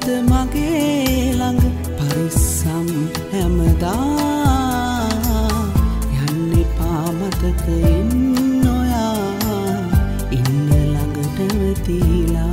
මගේ ළඟ පරිස්සම් හැමදා යන්න එපා මතකයෙන් නොයා ඉන්න ළඟට තියලා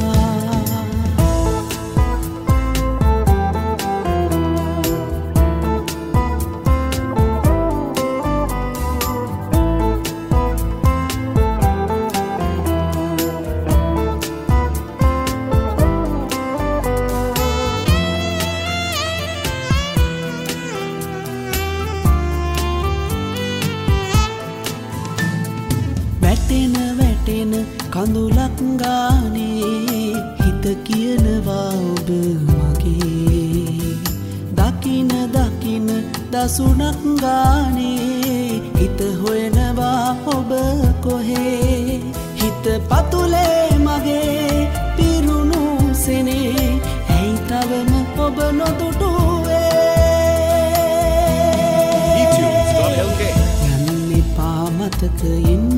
වැටෙන කඳුලක් ගානේ හිත කියනවා ඔබ මගේ දකින දසුණක් ගානේ හිත හොයනවා ඔබ කොහේ හිත පතුලේ මගේ පිරුණු සෙනේ ඇයි තවම ඔබ නොදුටුවේ යන්න එපා මතකයෙන්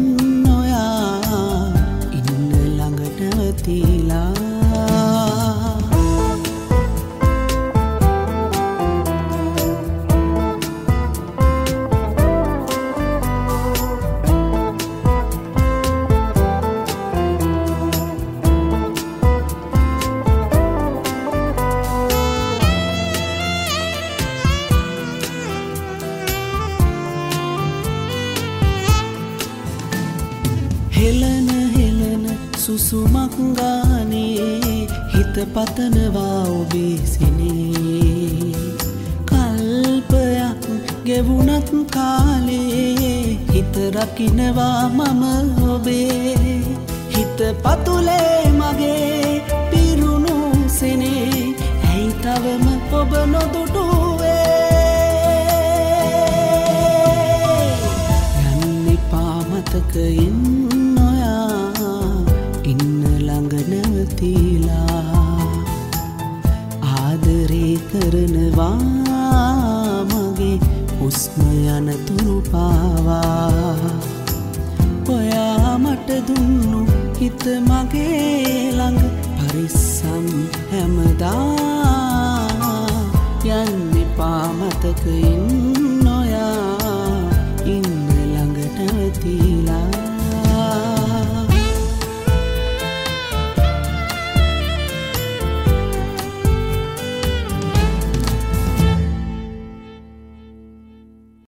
හෙලන සුසුමක් ගානේ හිත පතනවා ඔබේ සිනේ කල්පයක් ගෙවුණත් කාලේ හිත රකින්නවා මම ඔබේ හිත පතුලේ මගේ පිරුණු සෙනේ ඇයි තවම ඔබ නොදුටුවේ යන්න එපා මතකයෙන් ආදරේ කරනවා මගේ හුස්ම යන තුරු පාවා ඔයා මට දුන්නු හිත මගේ ළඟ පරිස්සම් හැමදා යන්න එපා මතකයෙන්